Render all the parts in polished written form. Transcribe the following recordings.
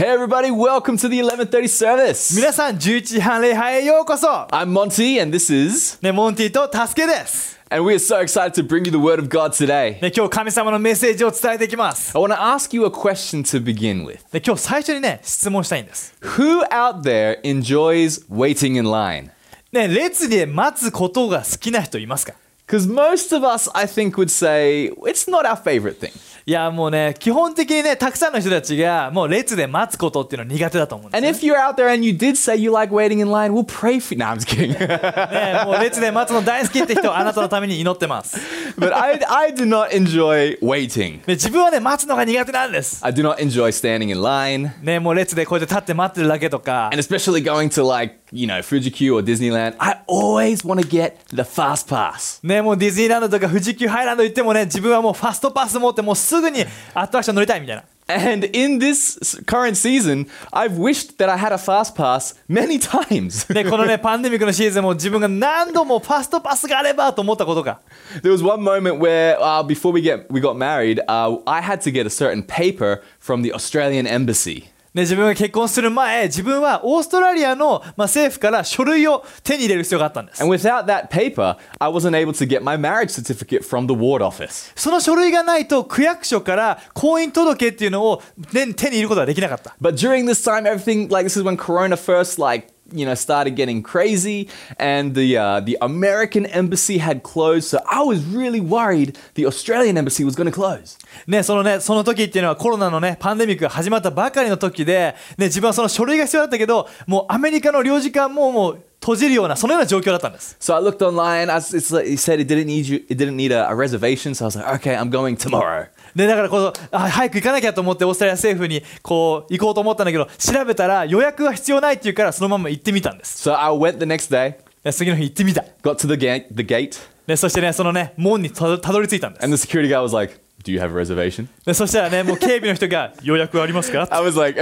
Hey everybody, welcome to the 11:30 service. 皆さん11時半礼拝へようこそ。 I'm Monty and this is... ね、モンティとタスケです。 And we are so excited to bring you the Word of God today. ね、今日神様のメッセージを伝えていきます。 I want to ask you a question to begin with. で、今日最初にね、質問したいんです。 Who out there enjoys waiting in line? ね、列で待つことが好きな人いますか？ Because most of us, I think, would say it's not our favorite thing. いやもうね、基本的にね、たくさんの人たちがもう列で待つことっていうのは苦手だと思うんです And ね。 if you're out there and you did say you like waiting in line, we'll pray for you. No, I'm just kidding. ね、もう列で待つの大好きって人はあなたのために祈ってます。 But I do not enjoy waiting. で、自分はね、待つのが苦手なんです。 I do not enjoy standing in line. ね、もう列でこうやって立って待ってるだけとか。 And especially going to Fuji-Q or Disneyland, I always want to get the fast pass. ね、もうディズニーランドとか富士急ハイランド行ってもね、自分はもうファストパス持ってもうすぐにアトラクション乗りたいみたいな。 And in this current season, I've wished that I had a fast pass many times. で、このね、パンデミックのシーズンも自分が何度もファストパスがあればと思ったことが。 There was one moment where before we got married, I had to get a certain paper from the Australian embassy. ね、自分が結婚する前、自分はオーストラリアの、政府から書類を手に入れる必要があったんです。 And without that paper, I wasn't able to get my marriage certificate from the ward office. その書類がないと区役所から婚姻届っていうのを、ね、手に入れることができなかった。 But during this time, everything, this is when Corona first, started getting crazy, and the American embassy had closed, so I was really worried the Australian embassy was going to close. ね、その時っていうのはコロナのね、パンデミックが始まったばかりの時で、ね、自分はその書類が必要だったけど、もうアメリカの領事館もう閉じるような、そのような状況だったんです。 So I looked online, it said it didn't need a reservation, so I was like, okay, I'm going tomorrow. ね、だから早く行かなきゃと思ってオーストラリア政府に行こうと思ったんだけど、調べたら予約が必要ないって言うからそのまま行ってみたんです。 So I went the next day, 次の日行ってみた。 got to the gate, ね、そしてね、そのね、門にたどり着いたんです。 and the security guy was like, do you have a reservation? でそしたらね、もう警備の人が予約ありますか？ I was like,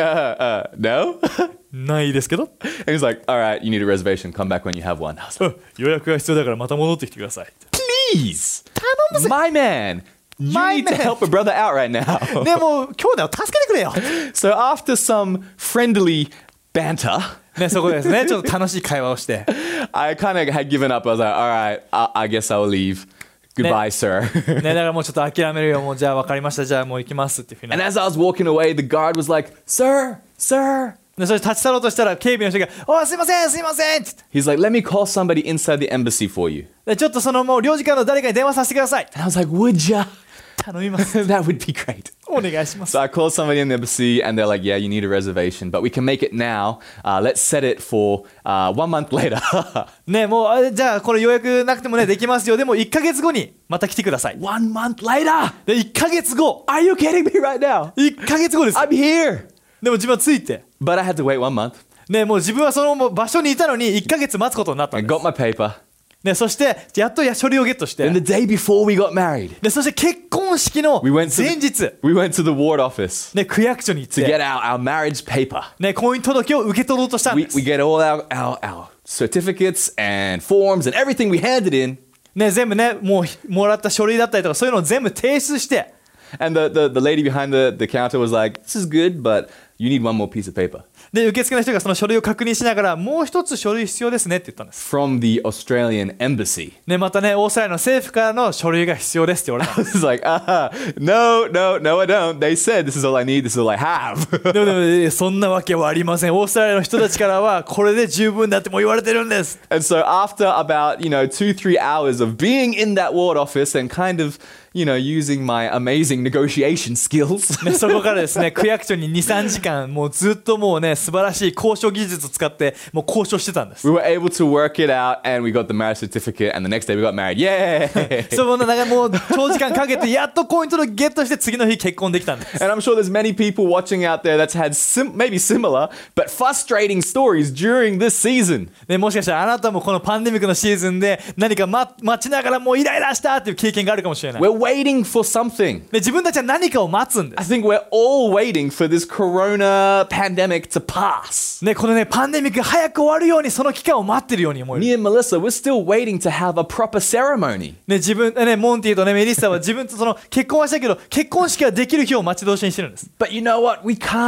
no. ないですけど。 And he was like, all right, you need a reservation. Come back when you have one. I was like, 予約が必要だからまた戻ってきてください。 please, my man, you need to help a brother out right now. ね、もう兄弟を助けてくれよ。 So after some friendly banter, ね、そこですね、ちょっと楽しい会話をして。 I kind of had given up. I was like, all right, I guess I'll leave. Goodbye, sir. ね、だからもうちょっと諦めるよ。もうじゃあ分かりました。じゃあもう行きますっていうふうに。 And as I was walking away, the guard was like, sir. で、それ立ち去ろうとしたら警備の人が「おいすいませんすいません」って言って He's like, let me call somebody inside the embassy for you. でちょっとそのもう領事館の誰かに電話させてください。 And I was like, would ya? 頼みます。 That would be great. お願いします。 So I called somebody in the embassy and they're like, yeah, you need a reservation, but we can make it now. Let's set it for 1 month later. ね、もうじゃあこれ予約なくてもねできますよ。でも1ヶ月後にまた来てください。 1 month later? で1ヶ月後。 Are you kidding me right now? 1ヶ月後です。 I'm here. でも自分は着いて。 But I had to wait 1 month. ね、もう自分はその場所にいたのに1ヶ月待つことになったん I です。 got my paper. ね、そしてやっと書類をゲットして。 And the day before we got married, でそして結婚式の we went 前日。 we went to the ward office ね、区役所に行っ to て。 get our marriage paper. ね、婚姻届を受け取ろうとしたん We です。 get all our certificates and forms and everything we handed in. ね、全部ね、もらった書類だったりとかそういうのを全部提出して。 And the lady behind the counter was like, this is good, but you need one more piece of paper. で、受付の人がその書類を確認しながら、もう一つ書類必要ですねって言ったんです。 From the Australian embassy. ね、またね、オーストラリアの政府からの書類が必要ですって言われたん I です。 was like, no, I don't. They said this is all I need, this is all I have. でもそんなわけはありません。オーストラリアの人たちからは、これで十分だってもう言われてるんです。 And so after about, 2-3 hours of being in that ward office and kind of, using my amazing negotiation skills. ね、そこからですね、区役所に 2,3 時間、もうずっともうね、素晴らしい交渉技術を使って、もう交渉してたんです。 We were able to work it out and we got the marriage certificate and the next day we got married. Yay! そうなんかもう長時間かけて、やっと婚姻届ゲットして次の日結婚できたんです。 And I'm sure there's many people watching out there that's had maybe similar but frustrating stories during this season. ね、もしかしたらあなたもこのパンデミックのシーズンで何か待ちながらもうイライラしたっていう経験があるかもしれない。 We're waiting for something. で、自分たちは何かを待つんで I す。 think we're all waiting for this corona pandemic to pass. ね、このね、パンデミックが早く終わるようにその期間を待ってるように思える。 Me and Melissa, we're still waiting to have a proper ceremony. ね、モンティとね、メリッサは自分とその結婚はしたけど、結婚式ができる日を待ち遠しにしてるんです。 But you know what? We can't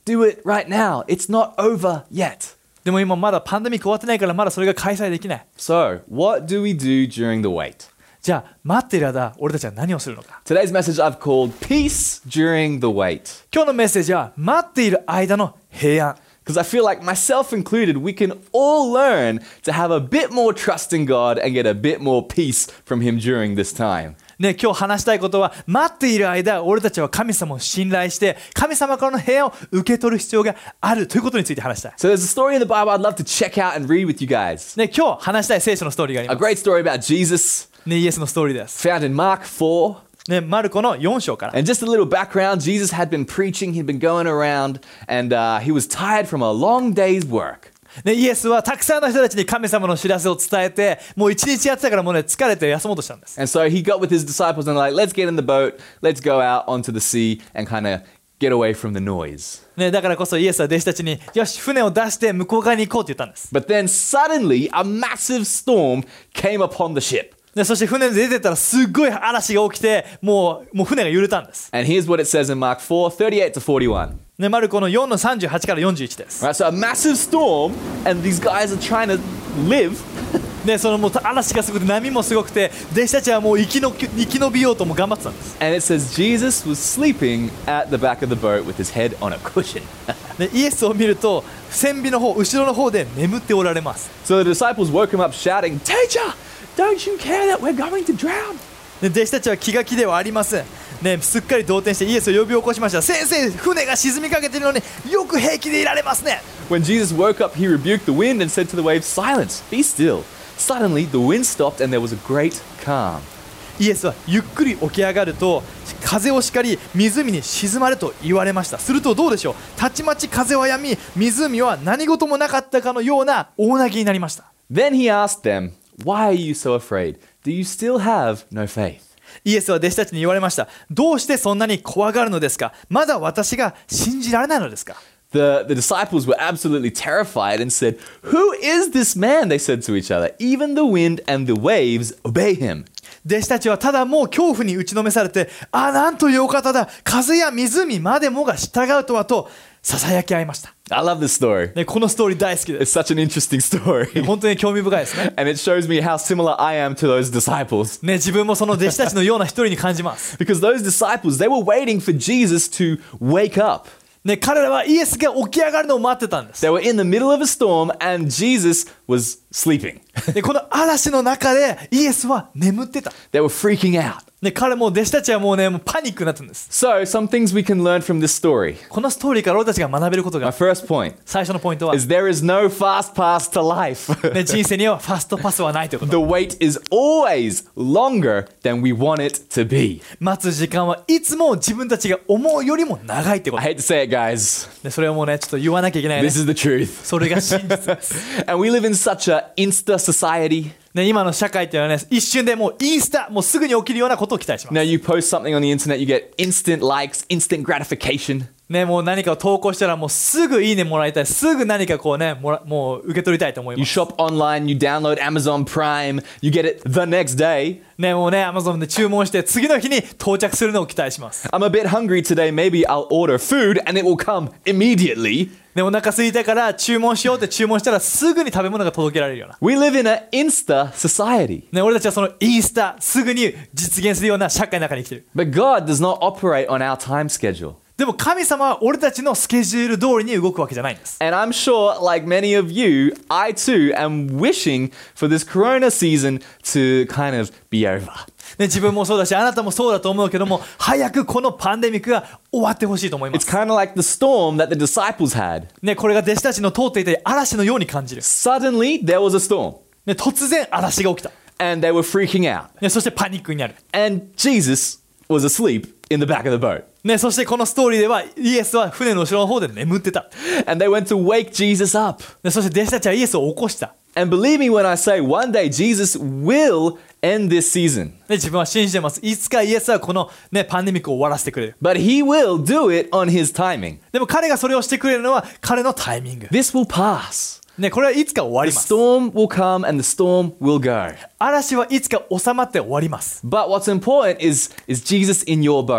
Do it right now. It's not over yet. でも今まだパンデミック終わってないからまだそれが開催できない。 So, what do we do during the wait? じゃあ待っている間俺たちは何をするのか。 Today's message I've called Peace During the Wait. 今日のメッセージは待っている間の平安。 Because I feel like myself included, we can all learn to have a bit more trust in God and get a bit more peace from Him during this time. ね、今日話したいことは待っている間俺たちは神様を信頼して神様からの平安を受け取る必要があるということについて話したい。 So there's a story in the Bible I'd love to check out and read with you guys. ね、今日話したい聖書のストーリーがあり A ます。 great story about Jesus ね、イエスのストーリーです。 found in Mark 4. ね、マルコの4章から。 And just a little background, Jesus had been preaching, he'd been going around, and he was tired from a long day's work. ね、イエスはたくさんの人たちに神様の知らせを伝えてもう一日やってたからもうね疲れて休もうとしたんです。 And so he got with his disciples and like, let's get in the boat, let's go out onto the sea and kind of get away from the noise. ね、だからこそイエスは弟子たちによし船を出して向こう側に行こうって言ったんです。 But then suddenly a massive storm came upon the ship. でそして船で出てったらすっごい嵐が起きてもう船が揺れたんです。 And here's what it says in Mark 4:38 to 41. ね、マルコの4の38から41です。 Right, so a massive storm, and these guys are trying to live. ね、そのもう嵐がすごくて波もすごくて弟子たちはもう生き延びようとも頑張ってたんです。 And it says Jesus was sleeping at the back of the boat with his head on a cushion. でイエスを見ると船尾の方後ろの方で眠っておられます。 So the disciples woke him up shouting, Teacher, don't you care that we're going to drown? で弟子たちは気が気ではありません。ね、すっかり動転してイエスを呼び起こしました。先生、船が沈みかけているのによく平気でいられますね。 When Jesus woke up, he rebuked the wind and said to the waves, Silence, be still. Suddenly, the wind stopped and there was a great calm. イエスはゆっくり起き上がると風を叱り湖に沈まれと言われました。するとどうでしょう。たちまち風は止み湖は何事もなかったかのような大なぎになりました。 Then he asked them, Why are you so afraid? Do you still have no faith? イエスは弟子たちに言われました。どうしてそんなに怖がるのですか。まだ私が信じられないのですか。 The disciples were absolutely terrified and said, Who is this man? They said to each other. Even the wind and the waves obey him. 弟子たちはただもう恐怖に打ちのめされて、なんというお方だ、風や湖までもが従うとはとささやき合いました。 I love this story. ね、このストーリー大好きで It's す。 such an interesting story. 本当に興味深いですね。 And it shows me how similar I am to those disciples. ね、自分もその弟子たちのような一人に感じます。 Because those disciples, they were waiting for Jesus to wake up. ね、彼らはイエスが起き上がるのを待ってたんです。 They were in the middle of a storm and Jesus was sleeping. でこの嵐の中でイエスは眠ってた。 They were freaking out. で彼も弟子たちはもうねもうパニックになってるんです。 So, some things we can learn from this story. このストーリーから俺たちが学べること My が first point 最初のポイントは、 is there is no fast pass to life. ね、人生にはファストパスはないということ。 The wait is always longer than we want it to be. 待つ時間はいつも自分たちが思うよりも長いってこ I と。 hate to say it, guys. でそれをもうねちょっと言わなきゃいけないね。 This is the truth. それが真実です。 And we live in such a Insta society. ね、今の社会っていうのはね一瞬でもうインスタもうすぐに起きるようなことを期待します。 Now, you post something on the internet, you get instant likes, instant gratification. ね、もう何かを投稿したらもうすぐいいねもらいたい、すぐ何かこうねもう受け取りたいと思い You ます。 shop online, you download Amazon Prime, you get it the next day. ね、もうね Amazon で注文して次の日に到着するのを期待します。 I'm a bit hungry today, maybe I'll order food and it will come immediately. ね、お腹空いたから注文しようって注文したらすぐに食べ物が届けられるような、 We live in an Insta society. ね、俺たちはそのインスタすぐに実現するような社会の中に生きてる。 But God does not operate on our time schedule. でも神様は俺たちのスケジュール通りに動くわけじゃないんです。 And I'm sure, like many of you, I too am wishing for this Corona season to kind of be over. ね、自分もそうだしあなたもそうだと思うけども早くこのパンデミックが終わってほしいと思いま It's す。 kind of like the storm that the disciples had. ね、これが弟子たちの通っていた嵐のように感じる。 Suddenly, there was a storm, ね、突然嵐が起きた。 and they were freaking out. ね、そしてパニックになる。 And Jesus was asleep in the back of the boat. ね、そしてこのストーリーではイエスは船の後ろの方で眠ってた。 And they went to wake Jesus up. ね、そして弟子たちはイエスを起こした。 And believe me when I say one day Jesus will end this season. ね、自分は信じてます。いつかイエスはこの、ね、パンデミックを終わらせてくれる。 But he will do it on his timing. でも彼がそれをしてくれるのは彼のタイミング。 This will pass. ね、これはいつか終わり The ます。 storm will come and the storm will go. 嵐はいつか収まって終わります。 But what's important is Jesus in your boat?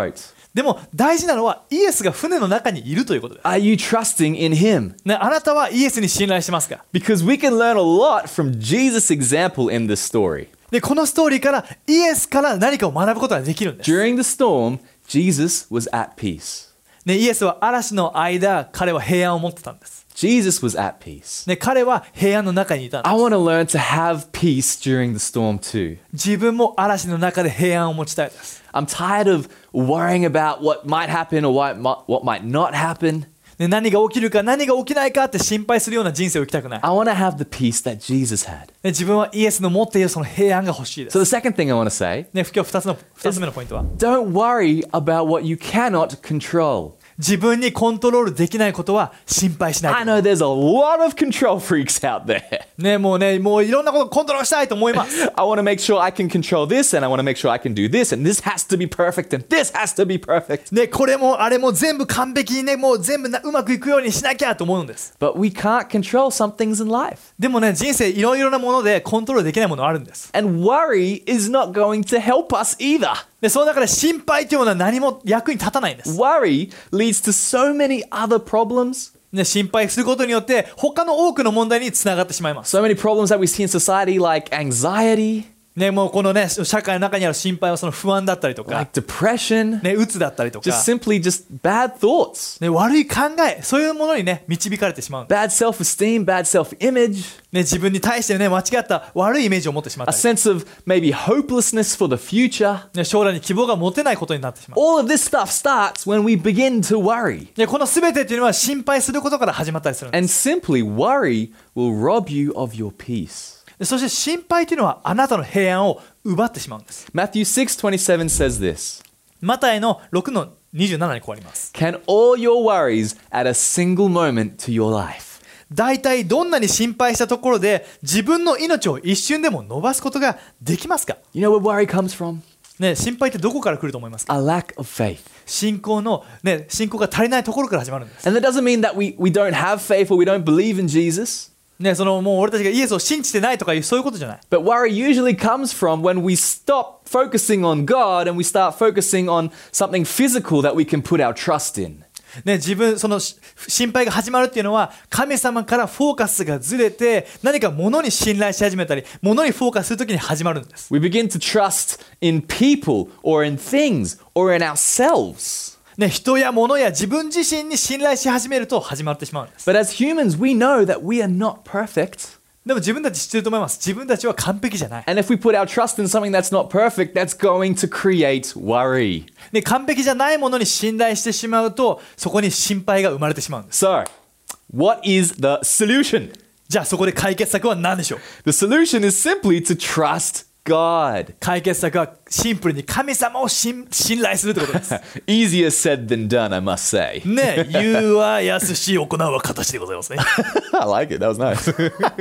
でも大事なのはイエスが船の中にいるということです。 Are you trusting in him? ね、あなたはイエスに信頼してますか？ Because we can learn a lot from Jesus' example in this story. で、このストーリーからイエスから何かを学ぶことができるんです。 During the storm, Jesus was at peace. ね、イエスは嵐の間、彼は平安を持ってたんです。 Jesus was at peace. ね、彼は平安の中にいたんです。 I want to learn to have peace during the storm too. 自分も嵐の中で平安を持ちたいです。 I'm tired of worrying about what might happen or what might not happen. ね、何が起きるか何が起きないかって心配するような人生を生きたくない。 I want to have the peace that Jesus had. ね、自分はイエスの持っているその平安が欲しいです。 So the second thing I want to say, ね、今日2つ目のポイントは don't worry about what you cannot control. 自分にコントロールできないことは心配しない I know there's a lot of control freaks out there. ね、もういろんなことをコントロールしたいと思います。 I want to make sure I can control this and I want to make sure I can do this and this has to be perfect and this has to be perfect. ね、これもあれも全部完璧にね、もう全部うまくいくようにしなきゃと思うんです。 But we can't control some things in life. でもね、人生いろいろなものでコントロールできないものあるんです。 And worry is not going to help us either. で、その中で心配というものは何も役に立たないんです。 Worry leads to so many other problems. ね、心配することによって他の多くの問題につながってしまいます。 So many problems that we see in society like anxiety, ね、もうこのね、社会の中にある心配はその不安だったりとか、 like depression, ね、うつだったりとか、 just simply just bad thoughts, ね、悪い考え、そういうものにね、導かれてしまうんです。 bad self-esteem, bad self-image, ね、自分に対してね、間違った悪いイメージを持ってしまっ a たり、 sense of maybe hopelessness for the future. ね、将来に希望が持てないことになってしまう。 All of this stuff starts when we begin to worry. で、この全てっていうのは心配することから始まったりするんです。 And simply, worry will rob you of your peace. で、そして心配というのはあなたの平安を奪ってしまうんです。 Matthew 6:27 says this. マタイの6の27にこうあります。 Can all your worries add a single moment to your life? 大体どんなに心配したところで自分の命を一瞬でも伸ばすことができますか？ You know where worry comes from? ね、心配ってどこから来ると思いますか？ A lack of faith. 信仰が足りないところから始まるんです。 And that doesn't mean that we don't have faith or we don't believe in Jesus. ね、もう俺たちがイエスを信じてないとかいうそういうことじゃない。 But worry usually comes from when we stop focusing on God and we start focusing on something physical that we can put our trust in. ね、心配が始まるっていうのは神様からフォーカスがずれて何か物に信頼し始めたり物にフォーカスするときに始まるんです。 We begin to trust in people or in things or in ourselves. ね、人や物や自分自身に信頼し始めると始まってしまうんです。 But as humans, we know that we are not perfect. でも自分たち知ってると思います。自分たちは完璧じゃない。 And if we put our trust in something that's not perfect, that's going to create worry. で、完璧じゃないものに信頼してしまうとそこに心配が生まれてしまうんです。 So, what is the solution? じゃあそこで解決策は何でしょう？ The solution is simply to trust God. 解決策はシンプルに神様を信頼するってことです。 Easier said than done, I must say. ね、言うは易し行うは形でございますね。 I like it. That was nice.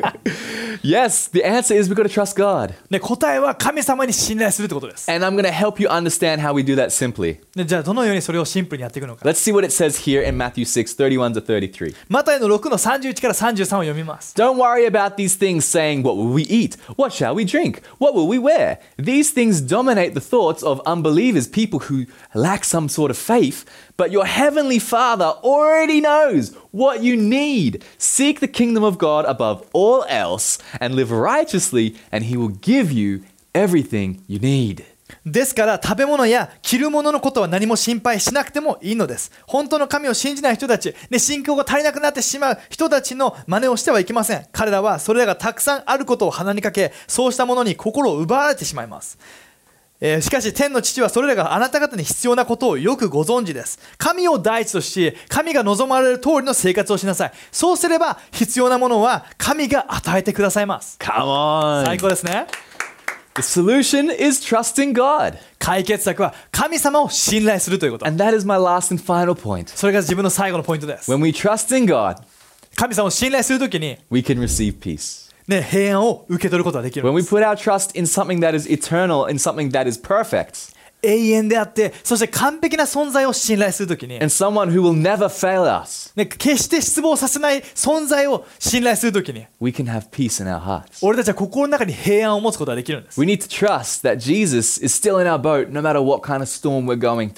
Yes, the answer is we've got to trust God. ね、答えは神様に信頼するってことです。 And I'm going to help you understand how we do that simply. ね、じゃあどのようにそれをシンプルにやっていくのか。 Let's see what it says here in Matthew 6:31 to 33. マタイの6の31から33を読みます。 Don't worry about these things saying, what will we eat? What shall we drink? What will we wear? These things dominate the thoughts of unbelievers, people who lack some sort of faith. But your heavenly Father already knows what you need. Seek the kingdom of God above all else and live righteously, and He will give you everything you need. ですから食べ物や着るもののことは何も心配しなくてもいいのです。本当の神を信じない人たち、で信仰が足りなくなってしまう人たちの真似をしてはいけません。彼らはそれらがたくさんあることを鼻にかけ、そうしたものに心を奪われてしまいます。しかし天の父はそれらがあなた方に必要なことをよくご存知です。神を第一とし、神が望まれる通りの生活をしなさい。そうすれば必要なものは神が与えてくださいます。 Come on. 最高ですね。 The solution is trusting God. 解決策は神様を信頼するということ。 And that is my last and final point. それが自分の最後のポイントです。 When we trust in God, 神様を信頼するときに、 we can receive peace. ね、平安を受け取ることができる When ん we です。 put our trust in something that is eternal, in something that is perfect, 永遠であって、そして完璧な存在を信頼するときに、 and someone who will never fail us, ね、決して失望させない存在を信頼するときに、 we can have peace in our hearts. 俺たちは心の中に平安を持つことができるんです。 We need to trust that Jesus is still in our boat no matter what kind of storm we're going through.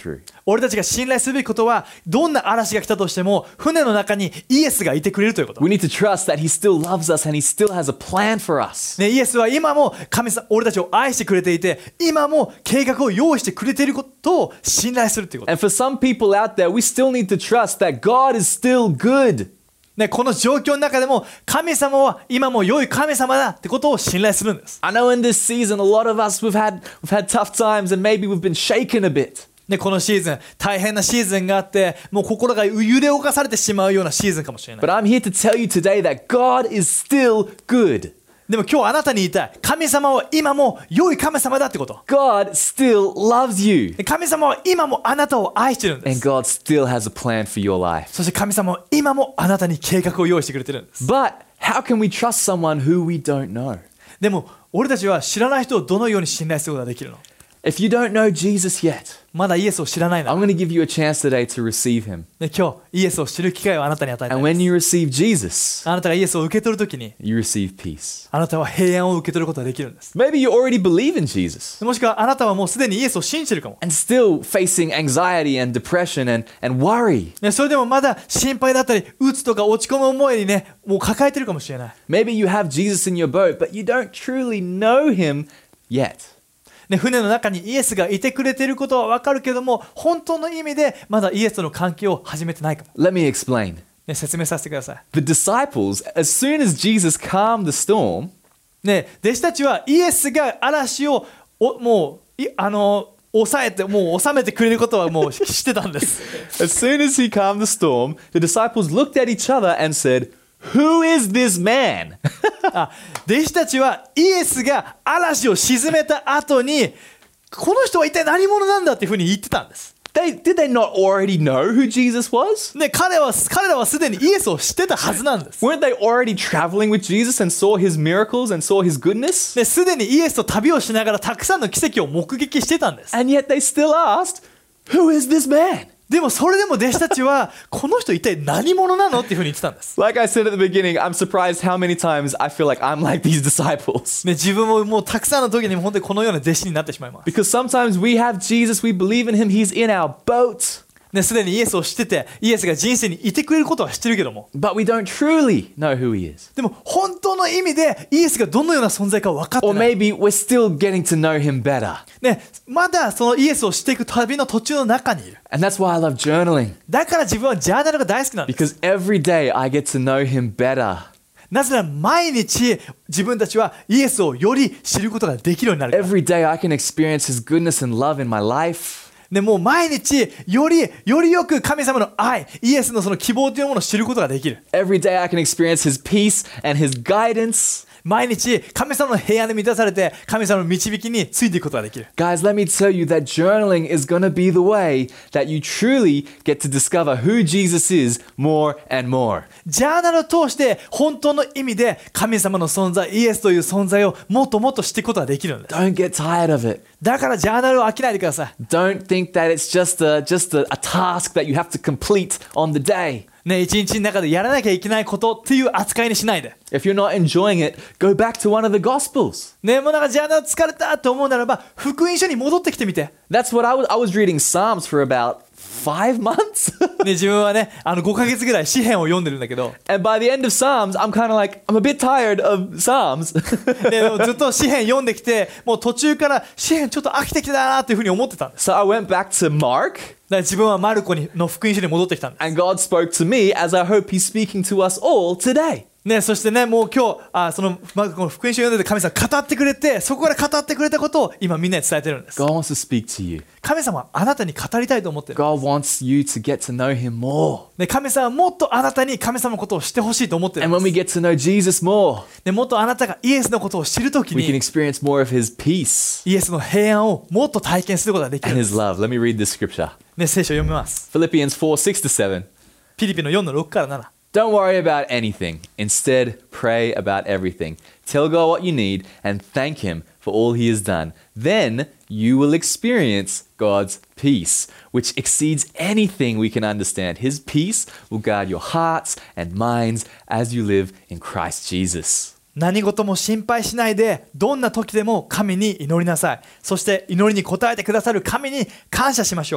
俺たちが信頼すべきことは、どんな嵐が来たとしても船の中にイエスがいてくれるということ。 We need to trust that He still loves us and He still has a plan for us. ね、イエスは今も神様、俺たちを愛してくれていて、今も計画を用意してくれていることを信頼するということ。 And for some people out there, we still need to trust that God is still good. ね、この状況の中でも神様は今も良い神様だってことを信頼するんです。 I know in this season, a lot of us, we've had tough times and maybe we've been shaken a bit. ね、このシーズン、大変なシーズンがあって、もう心が揺れ動かされてしまうようなシーズンかもしれない。 But I'm here to tell you today that God is still good. でも今日あなたに言いたい。神様は今も良い神様だってこと。 God still loves you. 神様は今もあなたを愛してるんで And す。 God still has a plan for your life. そして神様は今もあなたに計画を用意してくれてるんです。 But how can we trust someone who we don't know? でも俺たちは知らない人をどのように信頼することができるの？ If you don't know Jesus yet, まだイエスを知らないな I'm ら、 going to give you a chance today to receive Him. ね、今日イエスを知る機会をあなたに与えたい And で when す。 you receive Jesus, あなたがイエスを受け取るときに、 you receive peace. あなたは平安を受け取ることができるんです。 Maybe you already believe in Jesus もしくはあなたはもうすでにイエスを信じてるかも。 and still facing anxiety and depression and worry. ね、それでもまだ心配だったり、うつとか落ち込む思いにね、もう抱えてるかもしれない。 Maybe you have Jesus in your boat, but you don't truly know Him yet. ね、船の中にイエスがいてくれていることは分かるけども、本当の意味でまだイエスとの関係を始めてないかも。 Let me explain. ね、説明させてください。 The disciples, as soon as Jesus calmed the storm, ね、弟子たちはイエスが嵐をもう抑えて、もう収めてくれることはもう知ってたんです。 as soon as He calmed the storm, the disciples looked at each other and said, "Who is this man?" あ、弟子たちはイエスが嵐を沈めた後に、この人は一体何者なんだっていうふうに言ってたんです。 Did they not already know who Jesus was? ね、彼らはすでにイエスを知ってたはずなんです。 Weren't they already traveling with Jesus and saw His miracles and saw His goodness? ね、すでにイエスと旅をしながらたくさんの奇跡を目撃してたんです。 And yet they still asked, "Who is this man?" でもそれでも弟子たちはこの人一体何者なのっていうふうに言ってたんです。 Like I said at the beginning, I'm surprised how many times I feel like I'm like these disciples. ね、自分ももうたくさんの時に本当にこのような弟子になってしまいます。 Because sometimes we have Jesus, we believe in Him, He's in our boat, ね、すでにイエスを知ってて、イエスが人生にいてくれることは知ってるけども、 but we don't truly know who He is. でも本当の意味でイエスがどのような存在か分かって Or ない。 maybe we're still getting to know Him better. ね、まだそのイエスを知っていく旅の途中の中にいる。 And that's why I love journaling. だから自分はジャーナルが大好きなんです。 Because every day I get to know Him better. なぜなら毎日自分たちはイエスをより知ることができるようになるから。 Every day I can experience His goodness and love in my life. ね、もう毎日よりよく神様の愛、イエスのその希望というものを知ることができる。 Every day I can experience His peace and His guidance. 毎日神様の平安で満たされて、神様の導きについていくことができる。 Guys, let me tell you that journaling is going to be the way that you truly get to discover who Jesus is more and more. ジャーナルを通して本当の意味で神様の存在、イエスという存在をもっともっと知っていくことができるんです。 Don't get tired of it. だからジャーナルを飽きないでください。 Don't think that it's just a task that you have to complete on the day. ね、一日の中でやらなきゃいけないことっていう扱いにしないで。 If you're not enjoying it, go back to one of the Gospels. ね、もうなんかジャーナル疲れたと思うならば、福音書に戻ってきてみて。 That's what I was reading Psalms for about 5 months. ね、自分はね、5ヶ月ぐらい詩篇を読んでるんだけど、 And by the end of Psalms, I'm kind of like, I'm a bit tired of Psalms. ね、でもずっと詩篇読んできて、もう途中から詩篇ちょっと飽きてきたなっていうふうに思ってたんです。 So I went back to Mark, だから自分はマルコの福音書に戻ってきたんです。 and God spoke to me as I hope He's speaking to us all today. ね、そしてね、もう今日そのマルコの福音書を読んでて神様語ってくれて、そこから語ってくれたことを今みんなに伝えてるんです。 God wants to speak to you. 神様はあなたに語りたいと思ってる。 God wants you to get to know Him more. ね、神様はもっとあなたに神様のことを知ってほしいと思ってるん And で when す。 we get to know Jesus more, ね、もっとあなたがイエスのことを知るとき we can に experience more of His peace イエスの平安をもっと体験することができる and んです。 His love. Let me read this scripture. ね、聖書を読みます。 Philippians 4:6-7. ピリピの4の6から7。 Don't worry about anything. Instead, pray about everything. Tell God what you need and thank Him for all He has done. Then you will experience God's peace, which exceeds anything we can understand. His peace will guard your hearts and minds as you live in Christ Jesus. 何事も心配しないで、どんな時でも神に祈りなさい。そして祈りに応えてくださる神に感謝しましょう。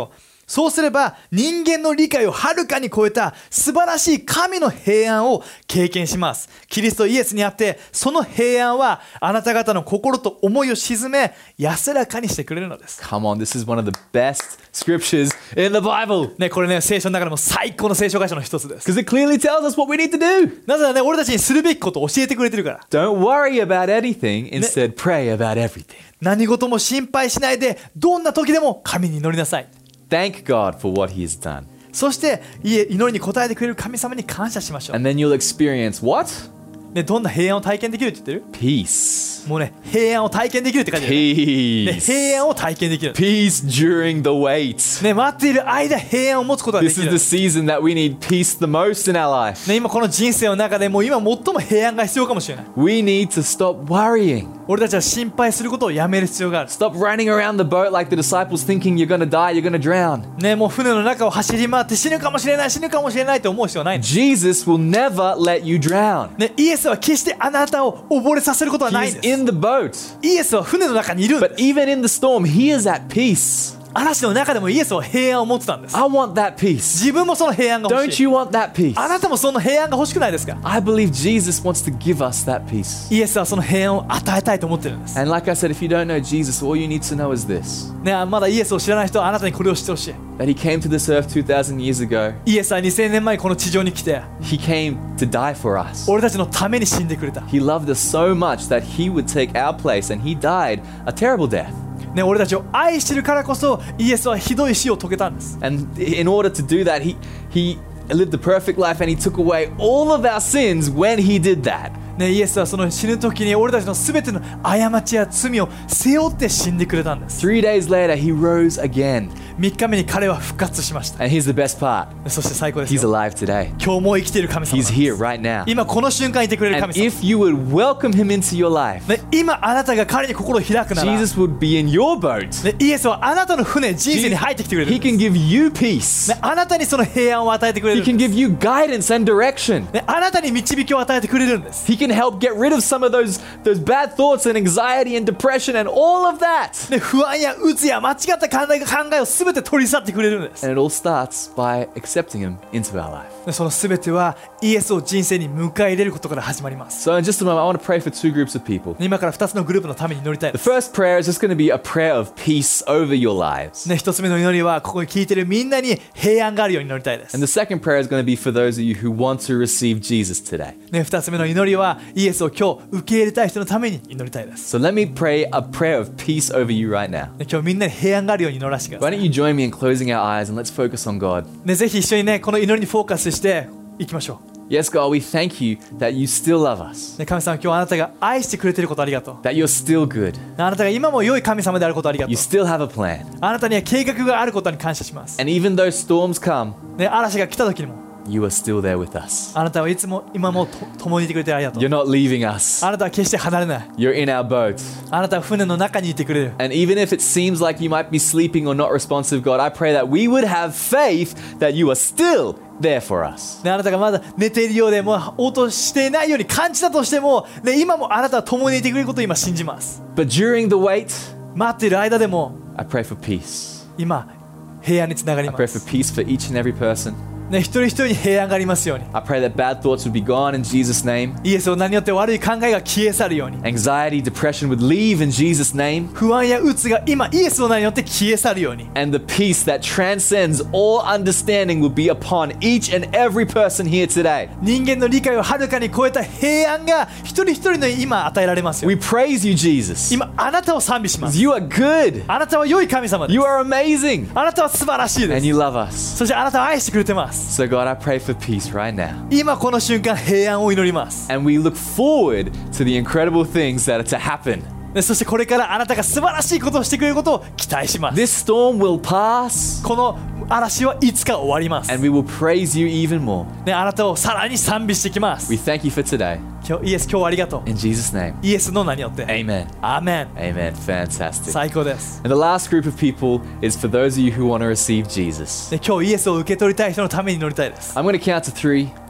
そうすれば人間の理解をはるかに超えた素晴らしい神の平安を経験します。キリストイエスにあってその平安はあなた方の心と思いを鎮め安らかにしてくれるのです。 Come on, this is one of the best scriptures in the Bible. ね、これね聖書の中でも最高の聖書箇所の一つです。 Because it clearly tells us what we need to do. なぜならね俺たちにするべきことを教えてくれてるから。 Don't worry about anything, instead pray about everything. 何事も心配しないでどんな時でも神に祈りなさい。 Thank God for what he has done. そして祈りに応えてくれる神様に感謝しましょう。 And then you'll experience what? ね、どんな平安を体験できるって言ってる？ Peace. もうね平安を体験できるって感じだよね。ね Peace. 平安を体験できる。 Peace during the wait. ね、待っている間平安を持つことがで This き is る。 the season that we need peace the most in our life. ね、今この人生の中でもう今最も平安が必要かもしれない。 We need to stop worrying. 俺たちは心配することをやめる必要がある。 Stop running around the boat like the disciples thinking you're going to die, you're going to drown. ね、もう船の中を走り回って死ぬかもしれないと思う必要はないんです Jesus will never let you drown. ね、イエスは決してあなたを溺れさせることはないん He's です。 in the boat. イエスは船の中にいるんで But す。 even in the storm, he is at peace. 嵐の中でもイエスは平安を持ってたんです。 I want that peace. 自分もその平安が欲 Don't しい。 you want that peace? あなたもその平安が欲しくないですか？ I believe Jesus wants to give us that peace. イエスはその平安を与えたいと思ってるんです。 And like I said, if you don't know Jesus, all you need to know is this: ね、まだイエスを知らない人はあなたにこれを知ってほしい。 that he came to this earth 2,000 years ago. イエスは2000年前にこの地上に来て He came to die for us. 俺たちのために死んでくれた。 He loved us so much that he would take our place, and he died a terrible death. ね、俺たちを愛してるからこそイエスはひどい死を遂げたんです。 And in order to do that, he lived a perfect life, and he took away all of our sins when he did that. ね、イエスはその死ぬ時に俺たちの全ての過ちや罪を背負って死んでくれたんです。 3 days later, he rose again. 3日目に彼は復活しました。 And here's the best part: そして最高です he's よ。 alive today. 今日も生きている神様なん He's です。 here right now. 今この瞬間いてくれる And 神様。 if you would welcome him into your life, ね、今あなたが彼に心を開くなら、ね、 Jesus would be in your boat. イエスはあなたの船人生に入ってきてくれるん He です。 can give you peace. ね、あなたにその平安を与えてくれ He るん can です。 give you guidance and direction. ね、あなたに導きを与えてくれるんです。 He can help get rid of some of those bad thoughts and anxiety and depression and all of that. ね、不安や鬱や間違った考えを全て取り去ってくれるんです。 And it all starts by accepting him into our life. でその全てはイエスを人生に迎え入れることから始まります。 So in just a moment, I want to pray for 2 groups of people. 今から2つのグループのために祈りたいで The す。 first prayer is just going to be a prayer of peace over your lives. ね、1つ目の祈りはここに聞いてるみんなに平安があるように祈りたいです。 And the second prayer is going to be for those of you who want to receive Jesus today. ね、2つ目の祈りはイエスを今日受け入れたい人のために祈りたいです。 So let me pray a prayer of peace over you right now. ね、今日みんなに平安があるように祈らせてくだ Why さい。 don't you join me in closing our eyes and let's focus on God. ね、ぜひ一緒にねこの祈りにフォーカスしていきましょう。 Yes, God, we thank you that you still love us, ね、神様今日あなたが愛してくれていることありがとう。 that you're still good, あなたが今も良い神様であることありがと you う。 still have a plan. あなたには計画があることに感謝します。 And even though storms come, ね、嵐が来た時にも you are still there with us. あなたはいつも今も共にいてくれてありがとう。 You're not leaving us. あなたは決して離れない。 You're in our boat. あなたは船の中にいてくれる。 And even if it seems like you might be sleeping or not responsive, God, I pray that we would have faith that you are still there for us. ね、あなたがまだ寝ているようでもう応答していないように感じたとしても、ね、今もあなたは共にいてくれることを今信じます。 But during the wait, 待っている間でも I pray for peace. 今平安につながり I ま pray す。 for peace for each and every person. ね、一人一人に平安がありますように。 I pray that bad thoughts would be gone in Jesus' name. イエスの名によって悪い考えが消え去るように。 Anxiety, depression would leave in Jesus' name. 不安や鬱が今イエスの名によって消え去るように。 And the peace that transcends all understanding will be upon each and every person here today. 人間の理解をはるかに超えた平安が一人一人の今与えられますよ。 We praise you, Jesus. 今あなたを賛美します。 You are good. あなたは良い神様です。 You are amazing. あなたは素晴らしいで And す。 you love us. そしてあなたは愛してくれてます。 So, God, I pray for peace right now. 今この瞬間平安を祈ります。 And we look forward to the incredible things that are to happen. でそしてこれからあなたが素晴らしいことをしてくれることを期待します。 This storm will pass, この嵐はいつか終わります。 and we will praise you even more. ね、あなたをさらに賛美してきます。 We thank you for today. 今日日はありがとう。 In Jesus' name. イエスの名によって。 Amen. アーメン。 Amen. Fantastic. 最高です。 And the last group of people is for those of you who want to receive Jesus. で今日イエスを受け取りたい人のために祈りたいです。 I'm going to count to 3.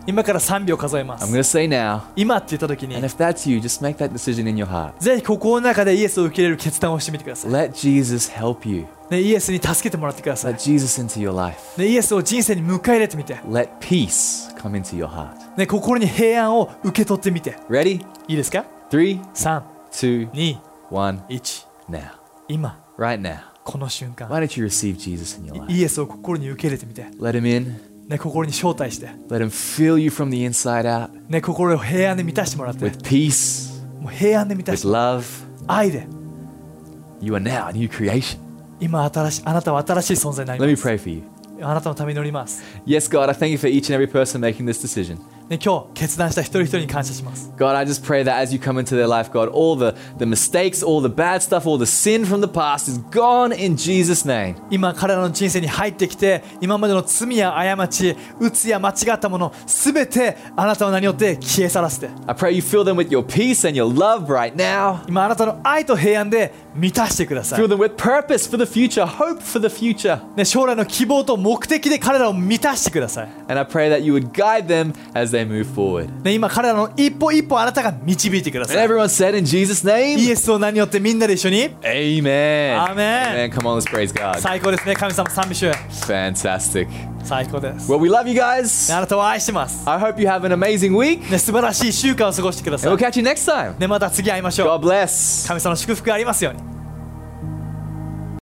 今から3秒数えま I'm す。 going to say now. 今って言った時に And if that's you, just make that decision in your heart. ぜひここの中でイエスを受け入れる決断をしてみてください。 Let Jesus help you. ね、イエスに助けてもらってください。 Let Jesus into your life. ね、イエスを人生に迎え入れてみて、 Let peace come into your heart. ね、心に平安を受け取ってみて Ready? いいですか？ 3, 3、 2, 2、 1. 1。 Now. 今 Right now. この瞬間 Why don't you receive Jesus in your life? イエスを心に受け入れてみて、 Let him in. ね、心に招待して、 Let him fill you from the inside out ね、心を平安で満たしてもらって、 with peace, もう平安で満たし with て、 love. 愛で You are now a new creation. 今あなたは新しい存在になり Let ま me す。 pray for you. あなたのために祈ります。 Yes, God, I thank you for each and every person making this decision. ね、今日決断した一人一人に感謝します。 God, I just pray that as you come into their life, God, all the mistakes, all the bad stuff, all the sin from the past is gone in Jesus' name. 今彼らの人生に入ってきて、今までの罪や過ち、鬱や間違ったものすべてあなたの名によって消え去らせて、 I pray you fill them with your peace and your love right now. 今あなたの愛と平安で満たしてください。 Fill them with purpose for the future, hope for the future. ね、将来の希望と目的で彼らを満たしてください。 And I pray that you would guide them as they move forward. ね、今彼らの一歩一歩あなたが導いてくだ And さい。 everyone said in Jesus' イ name, エスの名によってみんなで一緒に Amen. Amen. Come on, let's praise God. 最高ですね。神様賛美主 Fantastic. 最高です。 Well, we love you guys. あなたを愛してます。 I hope you have an amazing week. ね、素晴らしい週間を過ごしてくださ And い。 we'll catch you next time. ね、また次会いましょう。 God bless. 神様の祝福がありますように。